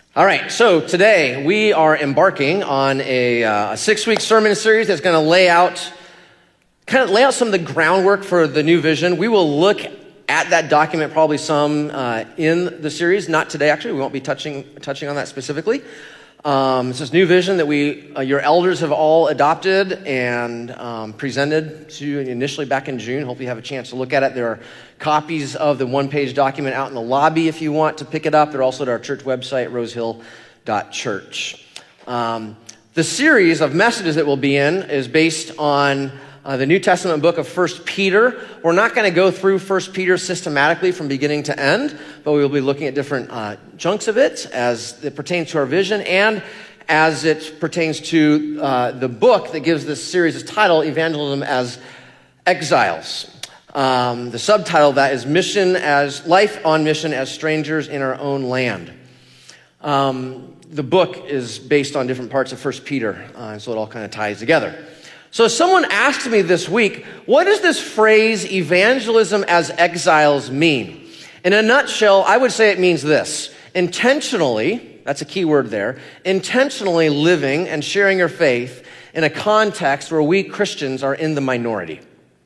All right, so today we are embarking on a 6-week sermon series that's going to lay out some of the groundwork for the new vision. We will look at that document probably some in the series, not today actually. We won't be touching on that specifically. It's this new vision that your elders have all adopted and presented to you initially back in June. Hope you have a chance to look at it. There are copies of the one-page document out in the lobby if you want to pick it up. They're also at our church website, rosehill.church. The series of messages that we'll be in is based on the New Testament book of 1 Peter. We're not going to go through 1 Peter systematically from beginning to end, but we will be looking at different chunks of it as it pertains to our vision and as it pertains to the book that gives this series its title, Evangelism as Exiles. The subtitle of that is Life on Mission as Strangers in Our Own Land. The book is based on different parts of 1 Peter, so it all kind of ties together. So someone asked me this week, what does this phrase, evangelism as exiles, mean? In a nutshell, I would say it means this: intentionally, that's a key word there, intentionally living and sharing your faith in a context where we Christians are in the minority.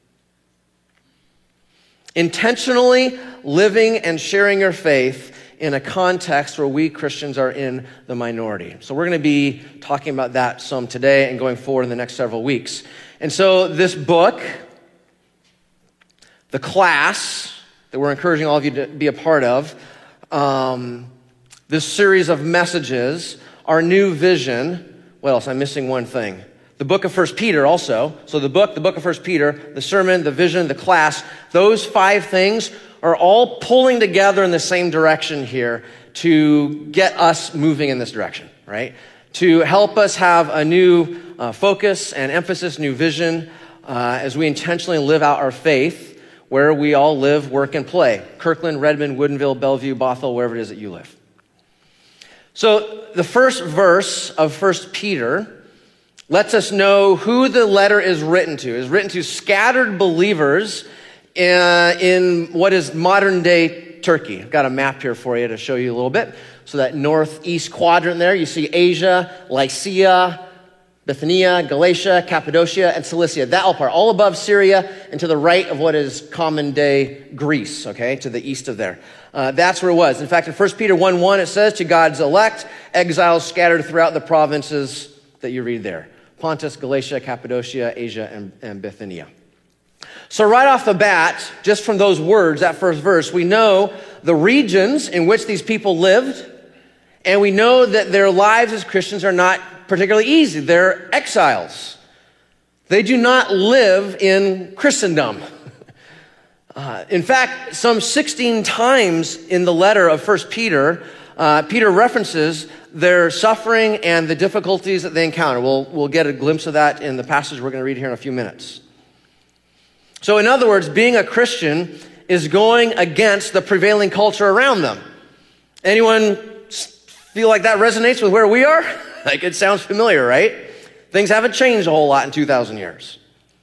Intentionally living and sharing your faith in a context where we Christians are in the minority. So we're going to be talking about that some today and going forward in the next several weeks. And so this book, the class that we're encouraging all of you to be a part of, this series of messages, our new vision. What else? I'm missing one thing. The book of 1 Peter also. So the book of 1 Peter, the sermon, the vision, the class, those 5 things are all pulling together in the same direction here to get us moving in this direction, right? To help us have a new focus and emphasis, new vision, as we intentionally live out our faith where we all live, work, and play. Kirkland, Redmond, Woodinville, Bellevue, Bothell, wherever it is that you live. So the first verse of 1 Peter lets us know who the letter is written to. It's written to scattered believers in what is modern-day Turkey. I've got a map here for you to show you a little bit. So that northeast quadrant there, you see Asia, Lycia, Bithynia, Galatia, Cappadocia, and Cilicia. That all part, all above Syria and to the right of what is common-day Greece, okay, to the east of there. That's where it was. In fact, in 1 Peter 1:1, it says, to God's elect, exiles scattered throughout the provinces that you read there. Pontus, Galatia, Cappadocia, Asia, and Bithynia. So right off the bat, just from those words, that first verse, we know the regions in which these people lived, and we know that their lives as Christians are not particularly easy. They're exiles. They do not live in Christendom. In fact, some 16 times in the letter of 1 Peter, Peter references their suffering and the difficulties that they encounter. We'll get a glimpse of that in the passage we're going to read here in a few minutes. So in other words, being a Christian is going against the prevailing culture around them. Anyone feel like that resonates with where we are? Like it sounds familiar, right? Things haven't changed a whole lot in 2,000 years.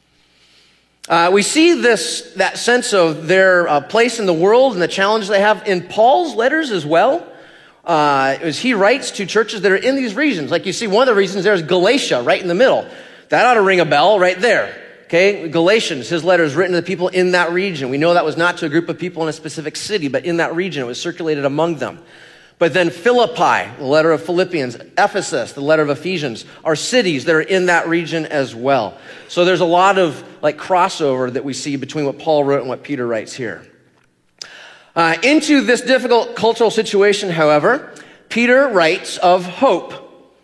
We see that sense of their place in the world and the challenge they have in Paul's letters as well. As he writes to churches that are in these regions. Like you see, one of the regions there is Galatia, right in the middle. That ought to ring a bell right there. Okay, Galatians, his letter is written to the people in that region. We know that was not to a group of people in a specific city, but in that region, it was circulated among them. But then Philippi, the letter of Philippians, Ephesus, the letter of Ephesians, are cities that are in that region as well. So there's a lot of crossover that we see between what Paul wrote and what Peter writes here. Into this difficult cultural situation, however, Peter writes of hope.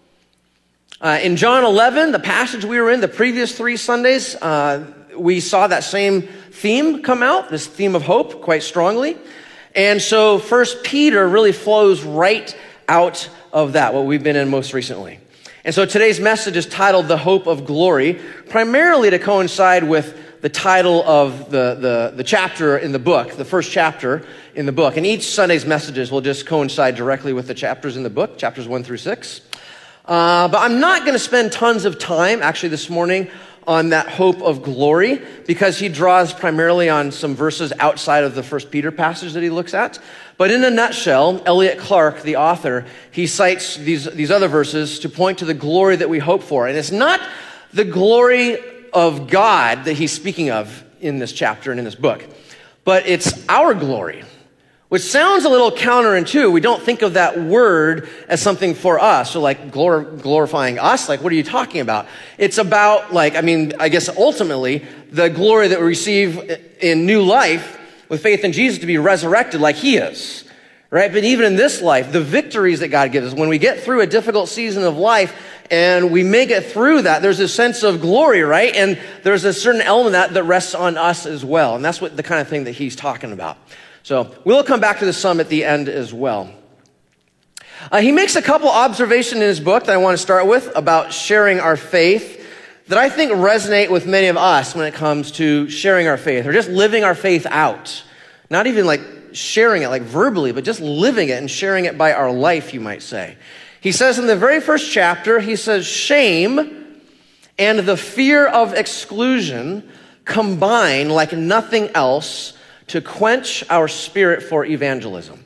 In John 11, the passage we were in the previous 3 Sundays, we saw that same theme come out, this theme of hope, quite strongly. And so 1 Peter really flows right out of that, what we've been in most recently. And so today's message is titled The Hope of Glory, primarily to coincide with the title of the chapter in the book, the first chapter in the book. And each Sunday's messages will just coincide directly with the chapters in the book, chapters 1 through 6. But I'm not going to spend tons of time, actually this morning, on that hope of glory, because he draws primarily on some verses outside of the 1 Peter passage that he looks at. But in a nutshell, Elliot Clark, the author, he cites these other verses to point to the glory that we hope for. And it's not the glory of God that he's speaking of in this chapter and in this book, but it's our glory, which sounds a little counterintuitive. We don't think of that word as something for us. So like glorifying us, like what are you talking about? I guess ultimately the glory that we receive in new life with faith in Jesus to be resurrected like he is, right? But even in this life, the victories that God gives us, when we get through a difficult season of life and we make it through that, there's a sense of glory, right? And there's a certain element of that rests on us as well. And that's what the kind of thing that he's talking about. So we'll come back to this some at the end as well. He makes a couple observations in his book that I want to start with about sharing our faith that I think resonate with many of us when it comes to sharing our faith or just living our faith out. Not even like sharing it like verbally, but just living it and sharing it by our life, you might say. He says in the very first chapter, he says, shame and the fear of exclusion combine like nothing else to quench our spirit for evangelism.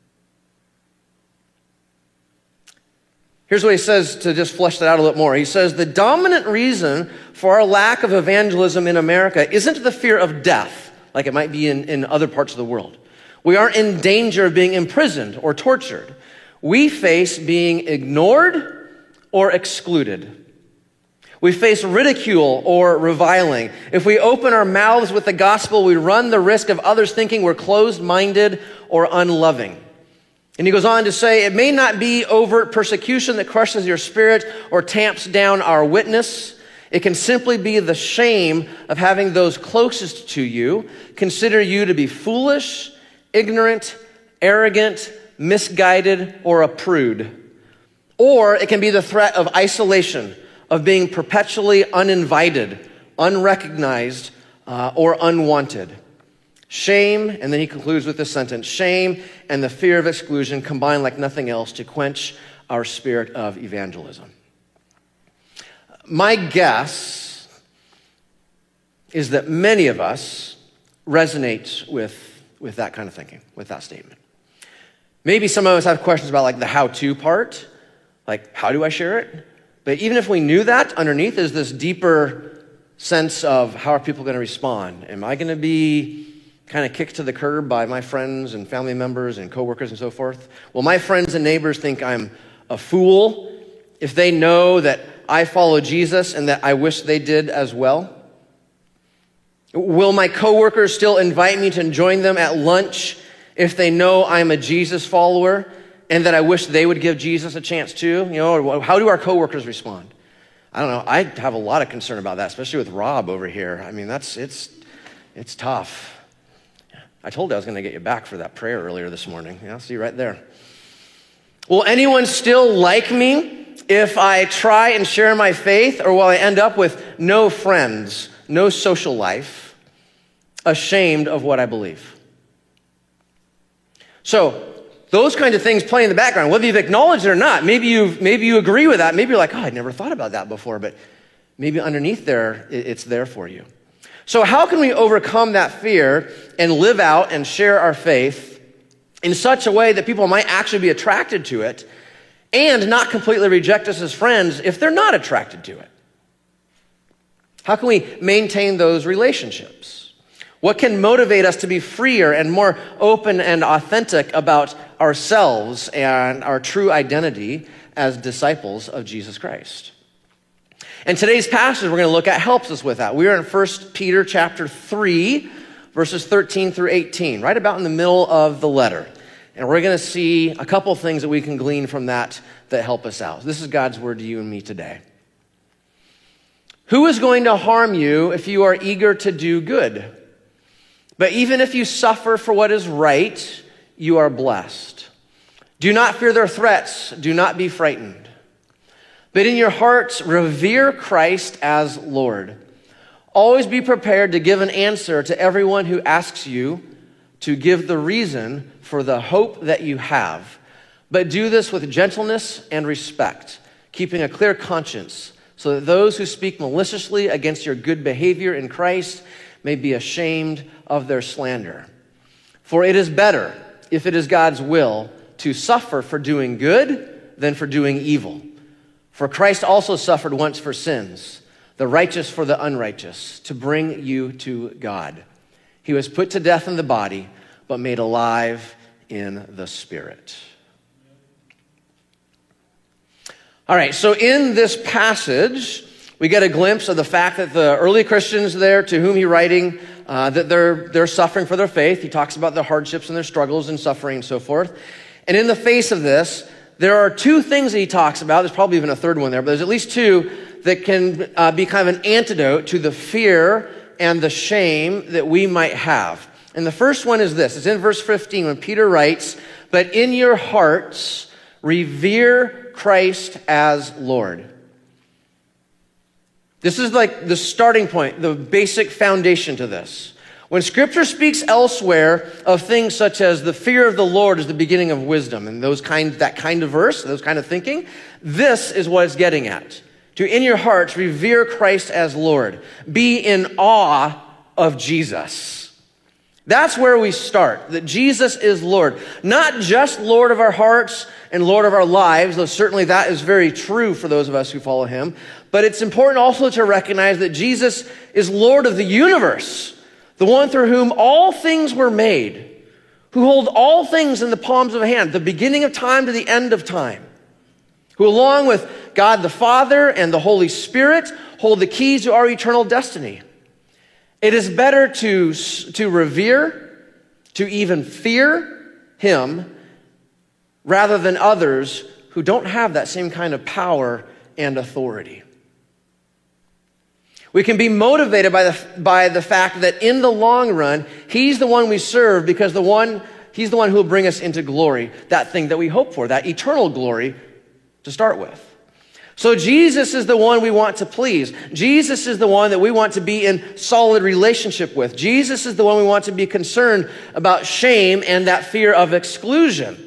Here's what he says to just flesh that out a little more. He says, the dominant reason for our lack of evangelism in America isn't the fear of death, like it might be in other parts of the world. We aren't in danger of being imprisoned or tortured. We face being ignored or excluded. We face ridicule or reviling. If we open our mouths with the gospel, we run the risk of others thinking we're closed-minded or unloving. And he goes on to say, it may not be overt persecution that crushes your spirit or tamps down our witness. It can simply be the shame of having those closest to you consider you to be foolish, ignorant, arrogant, misguided, or a prude. Or it can be the threat of isolation, of being perpetually uninvited, unrecognized, or unwanted. Shame, and then he concludes with this sentence, shame and the fear of exclusion combine like nothing else to quench our spirit of evangelism. My guess is that many of us resonate with that kind of thinking, with that statement. Maybe some of us have questions about like the how-to part, like how do I share it? But even if we knew that, underneath is this deeper sense of how are people going to respond? Am I going to be kind of kicked to the curb by my friends and family members and coworkers and so forth? Will my friends and neighbors think I'm a fool if they know that I follow Jesus and that I wish they did as well? Will my coworkers still invite me to join them at lunch if they know I'm a Jesus follower and that I wish they would give Jesus a chance too? You know, how do our coworkers respond? I don't know. I have a lot of concern about that, especially with Rob over here. I mean, it's tough. I told you I was going to get you back for that prayer earlier this morning. Yeah, see you right there. Will anyone still like me if I try and share my faith, or will I end up with no friends, no social life, ashamed of what I believe? So those kinds of things play in the background, whether you've acknowledged it or not. Maybe you agree with that. Maybe you're like, oh, I'd never thought about that before, but maybe underneath there, it's there for you. So how can we overcome that fear and live out and share our faith in such a way that people might actually be attracted to it and not completely reject us as friends if they're not attracted to it? How can we maintain those relationships? What can motivate us to be freer and more open and authentic about ourselves and our true identity as disciples of Jesus Christ? And today's passage we're going to look at helps us with that. We are in 1 Peter chapter 3, verses 13 through 18, right about in the middle of the letter. And we're going to see a couple things that we can glean from that help us out. This is God's word to you and me today. Who is going to harm you if you are eager to do good? But even if you suffer for what is right, you are blessed. Do not fear their threats. Do not be frightened. But in your hearts, revere Christ as Lord. Always be prepared to give an answer to everyone who asks you to give the reason for the hope that you have. But do this with gentleness and respect, keeping a clear conscience, so that those who speak maliciously against your good behavior in Christ may be ashamed of their slander. For it is better, if it is God's will to suffer for doing good than for doing evil. For Christ also suffered once for sins, the righteous for the unrighteous, to bring you to God. He was put to death in the body, but made alive in the spirit. All right, so in this passage, we get a glimpse of the fact that the early Christians there to whom he's writing, that they're suffering for their faith. He talks about their hardships and their struggles and suffering and so forth. And in the face of this, there are two things that he talks about. There's probably even a third one there, but there's at least two that can be kind of an antidote to the fear and the shame that we might have. And the first one is this. It's in verse 15 when Peter writes, "But in your hearts revere Christ as Lord." This is like the starting point, the basic foundation to this. When Scripture speaks elsewhere of things such as the fear of the Lord is the beginning of wisdom, and that kind of verse, those kind of thinking, this is what it's getting at. To in your hearts revere Christ as Lord. Be in awe of Jesus. That's where we start, that Jesus is Lord. Not just Lord of our hearts and Lord of our lives, though certainly that is very true for those of us who follow him, but it's important also to recognize that Jesus is Lord of the universe, the one through whom all things were made, who hold all things in the palms of a hand, the beginning of time to the end of time, who along with God the Father and the Holy Spirit hold the keys to our eternal destiny. It is better to revere, to even fear him, rather than others who don't have that same kind of power and authority. We can be motivated by the fact that in the long run, he's the one we serve because he's the one who will bring us into glory, that thing that we hope for, that eternal glory to start with. So Jesus is the one we want to please. Jesus is the one that we want to be in solid relationship with. Jesus is the one we want to be concerned about shame and that fear of exclusion.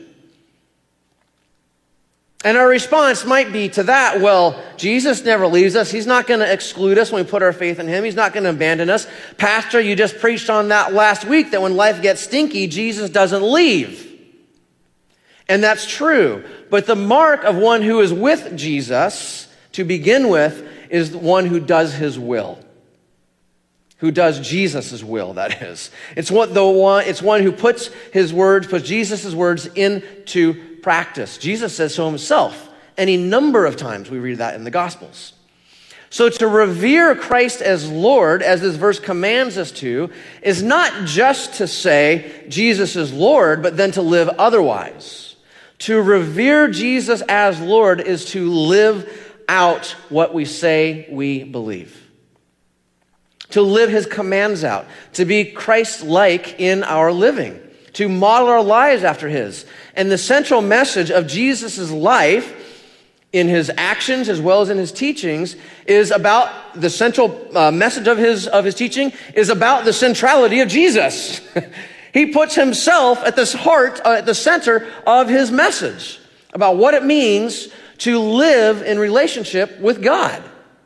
And our response might be to that, well, Jesus never leaves us. He's not going to exclude us when we put our faith in him. He's not going to abandon us. Pastor, you just preached on that last week, that when life gets stinky, Jesus doesn't leave. And that's true. But the mark of one who is with Jesus, to begin with, is one who does his will. Who does Jesus' will, that is. It's one who puts Jesus' words into practice. Jesus says so himself any number of times. We read that in the Gospels. So to revere Christ as Lord, as this verse commands us to, is not just to say Jesus is Lord, but then to live otherwise. To revere Jesus as Lord is to live out what we say we believe. To live his commands out. To be Christ-like in our living. To model our lives after his. And the central message of Jesus' life, in his actions as well as in his teachings, is about the central message of his teaching is about the centrality of Jesus. He puts himself at this heart, at the center of his message about what it means to live in relationship with God.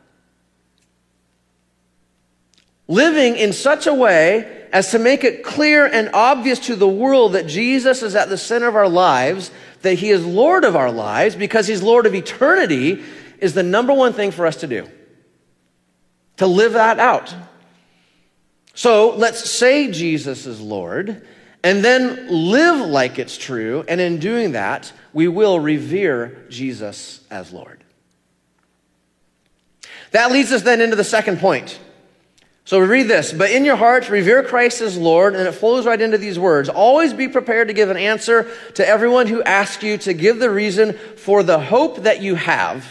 Living in such a way as to make it clear and obvious to the world that Jesus is at the center of our lives, that he is Lord of our lives, because he's Lord of eternity, is the number one thing for us to do. To live that out. So let's say Jesus is Lord, and then live like it's true, and in doing that, we will revere Jesus as Lord. That leads us then into the second point. So we read this, but in your hearts, revere Christ as Lord, and it flows right into these words. Always be prepared to give an answer to everyone who asks you to give the reason for the hope that you have,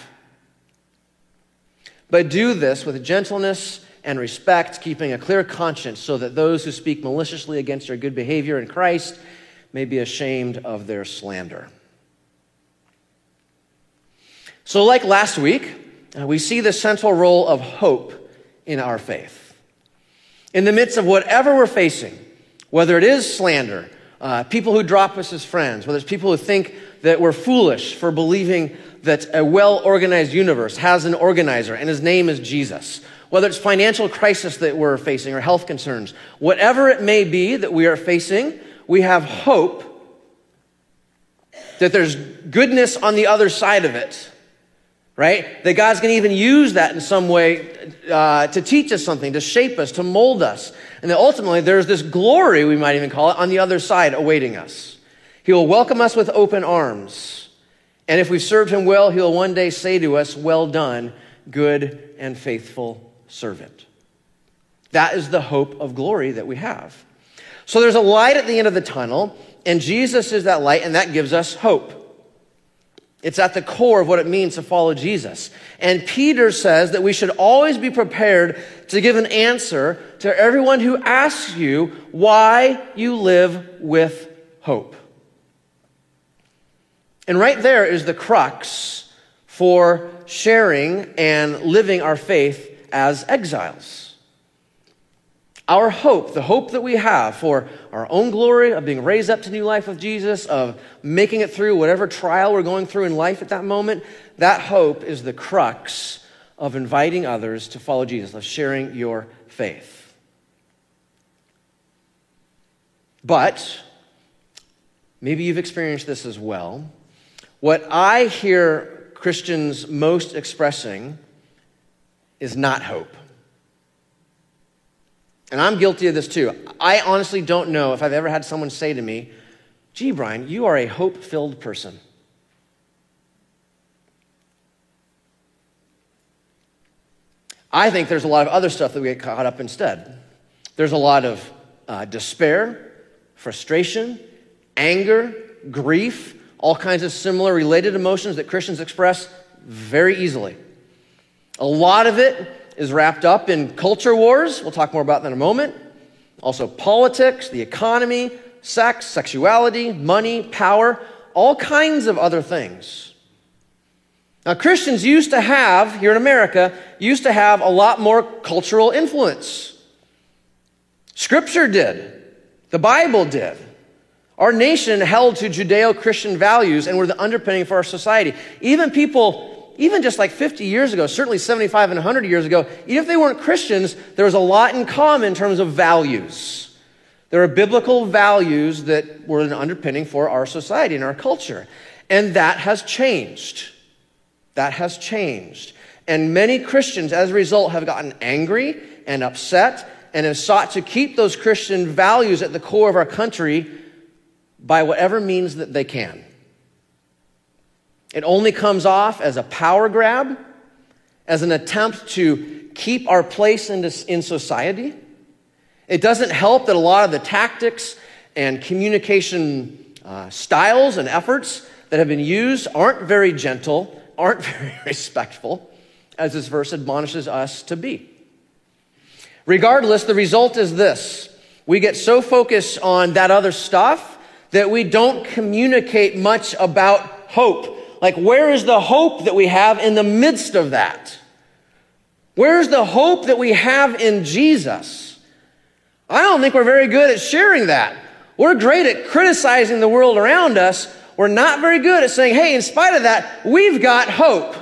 but do this with gentleness and respect, keeping a clear conscience, so that those who speak maliciously against your good behavior in Christ may be ashamed of their slander. So like last week, we see the central role of hope in our faith. In the midst of whatever we're facing, whether it is slander, people who drop us as friends, whether it's people who think that we're foolish for believing that a well-organized universe has an organizer and his name is Jesus, whether it's financial crisis that we're facing or health concerns, whatever it may be that we are facing, we have hope that there's goodness on the other side of it, right? That God's going to even use that in some way to teach us something, to shape us, to mold us. And that ultimately there's this glory, we might even call it, on the other side awaiting us. He will welcome us with open arms. And if we've served him well, he'll one day say to us, well done, good and faithful servant. That is the hope of glory that we have. So there's a light at the end of the tunnel, and Jesus is that light, and that gives us hope. It's at the core of what it means to follow Jesus. And Peter says that we should always be prepared to give an answer to everyone who asks you why you live with hope. And right there is the crux for sharing and living our faith as exiles. Our hope, the hope that we have for our own glory, of being raised up to new life with Jesus, of making it through whatever trial we're going through in life at that moment, that hope is the crux of inviting others to follow Jesus, of sharing your faith. But maybe you've experienced this as well. What I hear Christians most expressing is not hope. And I'm guilty of this too. I honestly don't know if I've ever had someone say to me, gee, Brian, you are a hope-filled person. I think there's a lot of other stuff that we get caught up instead. There's a lot of despair, frustration, anger, grief, all kinds of similar related emotions that Christians express very easily. A lot of it is wrapped up in culture wars. We'll talk more about that in a moment. Also politics, the economy, sex, sexuality, money, power, all kinds of other things. Now, Christians used to have, here in America, a lot more cultural influence. Scripture did. The Bible did. Our nation held to Judeo-Christian values and were the underpinning for our society. Even just like 50 years ago, certainly 75 and 100 years ago, even if they weren't Christians, there was a lot in common in terms of values. There are biblical values that were an underpinning for our society and our culture. And that has changed. That has changed. And many Christians, as a result, have gotten angry and upset and have sought to keep those Christian values at the core of our country by whatever means that they can. It only comes off as a power grab, as an attempt to keep our place in society. It doesn't help that a lot of the tactics and communication styles and efforts that have been used aren't very gentle, aren't very respectful, as this verse admonishes us to be. Regardless, the result is this. We get so focused on that other stuff that we don't communicate much about hope. Like, where is the hope that we have in the midst of that? Where's the hope that we have in Jesus? I don't think we're very good at sharing that. We're great at criticizing the world around us. We're not very good at saying, hey, in spite of that, we've got hope.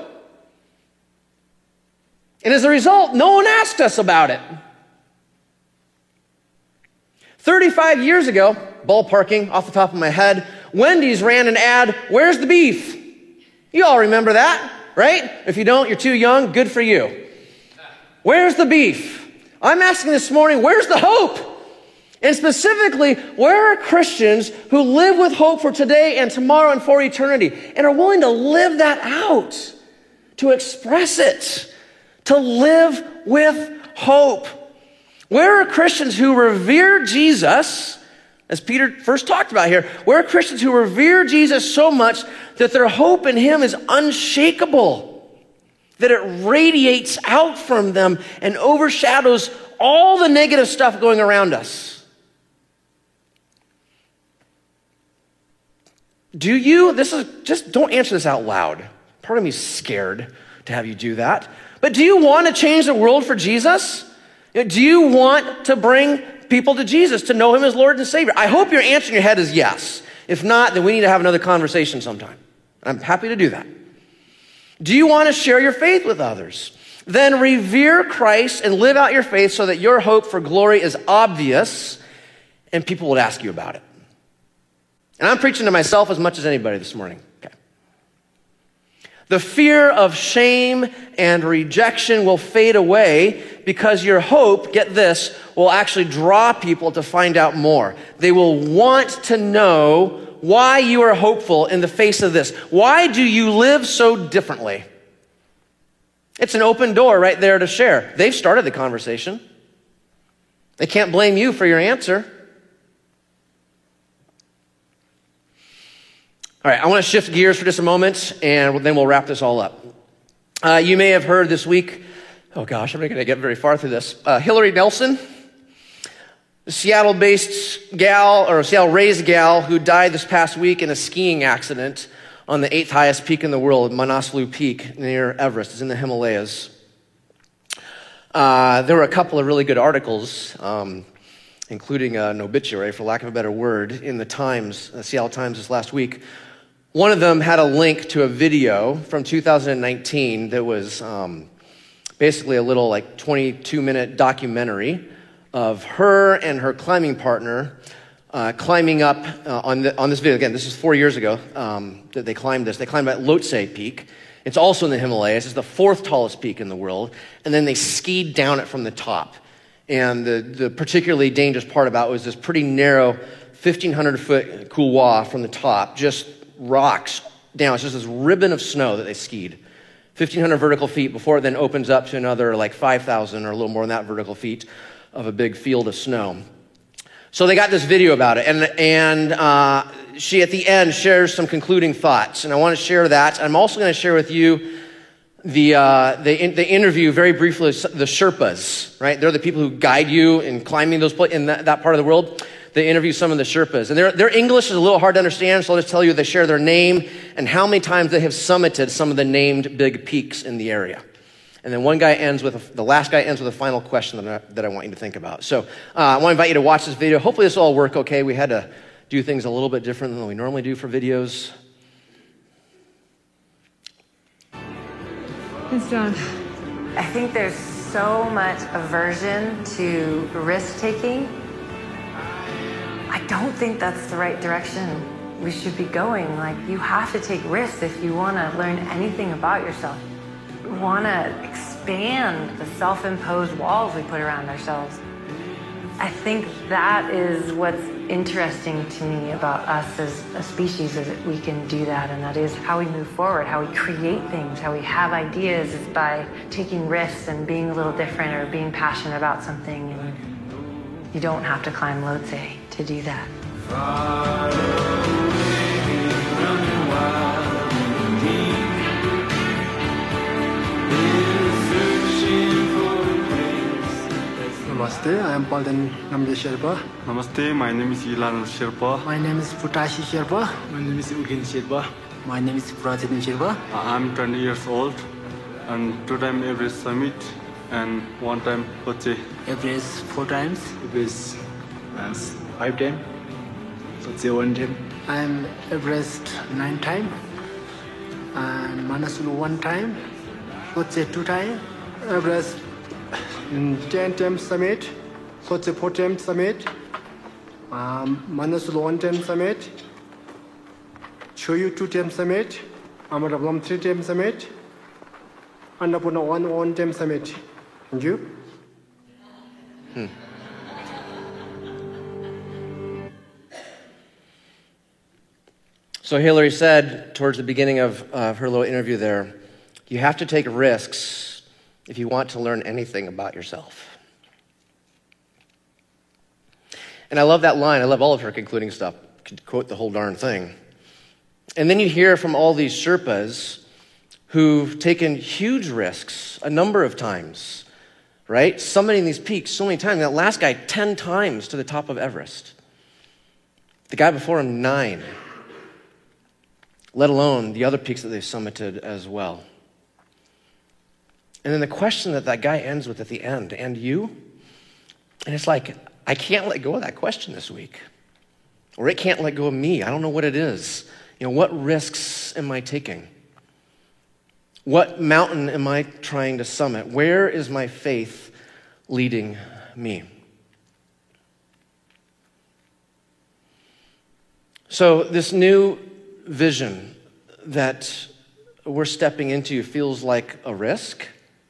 And as a result, no one asked us about it. 35 years ago, ballparking off the top of my head, Wendy's ran an ad, where's the beef? You all remember that, right? If you don't, you're too young. Good for you. Where's the beef? I'm asking this morning, where's the hope? And specifically, where are Christians who live with hope for today and tomorrow and for eternity and are willing to live that out, to express it, to live with hope? Where are Christians who revere Jesus, as Peter first talked about here, where are Christians who revere Jesus so much that their hope in him is unshakable, that it radiates out from them and overshadows all the negative stuff going around us? Do you? Don't answer this out loud. Part of me is scared to have you do that. But do you want to change the world for Jesus? Do you want to bring people to Jesus, to know him as Lord and Savior? I hope your answer in your head is yes. If not, then we need to have another conversation sometime. I'm happy to do that. Do you want to share your faith with others? Then revere Christ and live out your faith so that your hope for glory is obvious and people would ask you about it. And I'm preaching to myself as much as anybody this morning. Okay. The fear of shame and rejection will fade away because your hope, get this, will actually draw people to find out more. They will want to know why you are hopeful in the face of this. Why do you live so differently? It's an open door right there to share. They've started the conversation. They can't blame you for your answer. All right, I want to shift gears for just a moment, and then we'll wrap this all up. You may have heard this week, oh gosh, I'm not going to get very far through this. Hillary Nelson, a Seattle-based gal, or a Seattle-raised gal who died this past week in a skiing accident on the 8th highest peak in the world, Manaslu Peak near Everest. It's in the Himalayas. There were a couple of really good articles, including an obituary, for lack of a better word, in the Times, Seattle Times this last week. One of them had a link to a video from 2019 that was basically a little 22-minute documentary of her and her climbing partner climbing up on this video. Again, this is 4 years ago that they climbed this. They climbed at Lhotse Peak. It's also in the Himalayas. It's the 4th tallest peak in the world. And then they skied down it from the top. And the particularly dangerous part about it was this pretty narrow 1,500-foot couloir from the top, just rocks down. It's just this ribbon of snow that they skied. 1,500 vertical feet before it then opens up to another 5,000 or a little more than that vertical feet of a big field of snow. So they got this video about it, and she at the end shares some concluding thoughts, and I want to share that. I'm also going to share with you the interview very briefly the Sherpas, right? They're the people who guide you in climbing those in that part of the world. They interview some of the Sherpas, and their English is a little hard to understand, so I'll just tell you they share their name and how many times they have summited some of the named big peaks in the area. And then the last guy ends with a final question that I want you to think about. So I want to invite you to watch this video. Hopefully this will all work okay. We had to do things a little bit different than we normally do for videos. Thanks, John. I think there's so much aversion to risk-taking. I don't think that's the right direction we should be going. You have to take risks if you want to learn anything about yourself. We want to expand the self-imposed walls we put around ourselves. I think that is what's interesting to me about us as a species, is that we can do that, and that is how we move forward, how we create things, how we have ideas, is by taking risks and being a little different or being passionate about something. And you don't have to climb Lhotse to do that. Namaste, I am Palden Namde Sherpa. Namaste, my name is Ilan Sherpa. My name is Putashi Sherpa. My name is Ugin Sherpa. My name is Prajan Sherpa. I'm 20 years old, and 2 times Everest Summit, and 1 time Lhotse. Everest 4 times. Everest 5 times. Lhotse 1 time. I am Everest 9 times. And Manaslu 1 time. Lhotse 2 times. Everest 10 times summit. Lhotse 4 times summit. Manaslu 1 time summit. Choyu 2 times summit. Amaravlam 3 times summit. Annapurna 1 time summit. And you? So Hillary said towards the beginning of her little interview there, you have to take risks if you want to learn anything about yourself. And I love that line. I love all of her concluding stuff. I could quote the whole darn thing. And then you hear from all these Sherpas who've taken huge risks a number of times, right? Summiting these peaks so many times. That last guy, 10 times to the top of Everest. The guy before him, 9. Let alone the other peaks that they've summited as well. And then the question that guy ends with at the end, and you? And it's like, I can't let go of that question this week. Or it can't let go of me. I don't know what it is. What risks am I taking? What mountain am I trying to summit? Where is my faith leading me? So this new vision that we're stepping into feels like a risk,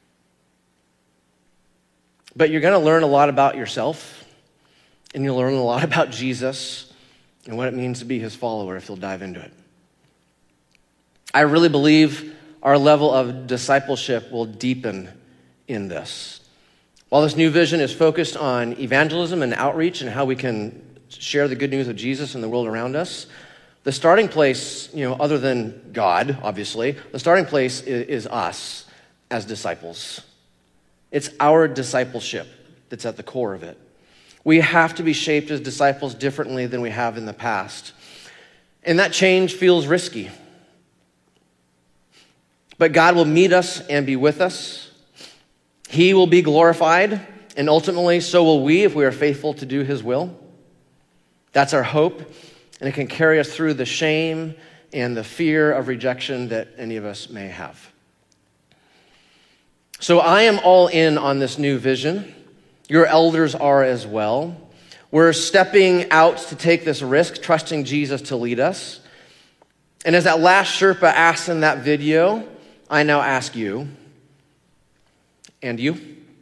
but you're going to learn a lot about yourself, and you'll learn a lot about Jesus and what it means to be his follower if you'll dive into it. I really believe our level of discipleship will deepen in this. While this new vision is focused on evangelism and outreach and how we can share the good news of Jesus in the world around us, the starting place, other than God, obviously, the starting place is us as disciples. It's our discipleship that's at the core of it. We have to be shaped as disciples differently than we have in the past. And that change feels risky. But God will meet us and be with us. He will be glorified, and ultimately so will we if we are faithful to do his will. That's our hope, and it can carry us through the shame and the fear of rejection that any of us may have. So I am all in on this new vision. Your elders are as well. We're stepping out to take this risk, trusting Jesus to lead us. And as that last Sherpa asked in that video, I now ask you, and you?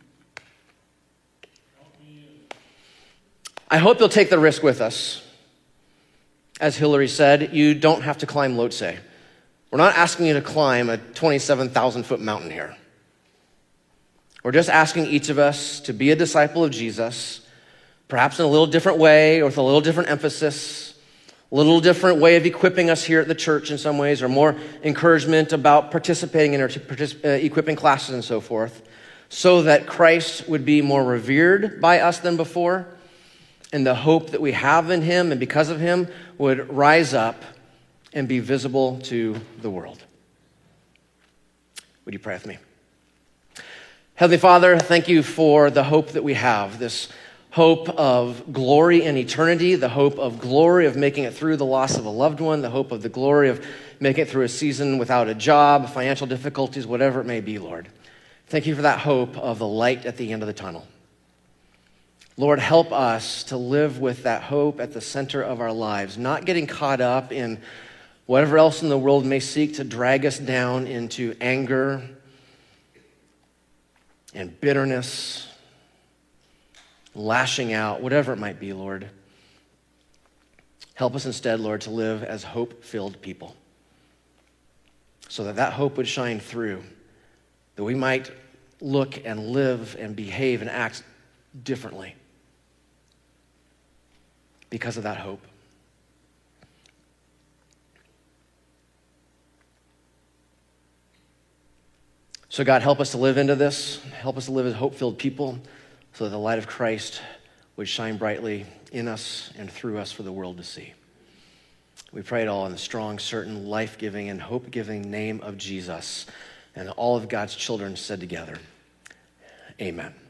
I hope you'll take the risk with us. As Hillary said, you don't have to climb Lhotse. We're not asking you to climb a 27,000-foot mountain here. We're just asking each of us to be a disciple of Jesus, perhaps in a little different way or with a little different emphasis, a little different way of equipping us here at the church in some ways, or more encouragement about participating in our equipping classes and so forth, so that Christ would be more revered by us than before, and the hope that we have in him and because of him would rise up and be visible to the world. Would you pray with me? Heavenly Father, thank you for the hope that we have, this hope of glory in eternity, the hope of glory of making it through the loss of a loved one, the hope of the glory of making it through a season without a job, financial difficulties, whatever it may be, Lord. Thank you for that hope of the light at the end of the tunnel. Lord, help us to live with that hope at the center of our lives, not getting caught up in whatever else in the world may seek to drag us down into anger and bitterness, lashing out, whatever it might be, Lord. Help us instead, Lord, to live as hope-filled people so that that hope would shine through, that we might look and live and behave and act differently because of that hope. So God, help us to live into this. Help us to live as hope-filled people so that the light of Christ would shine brightly in us and through us for the world to see. We pray it all in the strong, certain, life-giving, and hope-giving name of Jesus. And all of God's children said together, amen.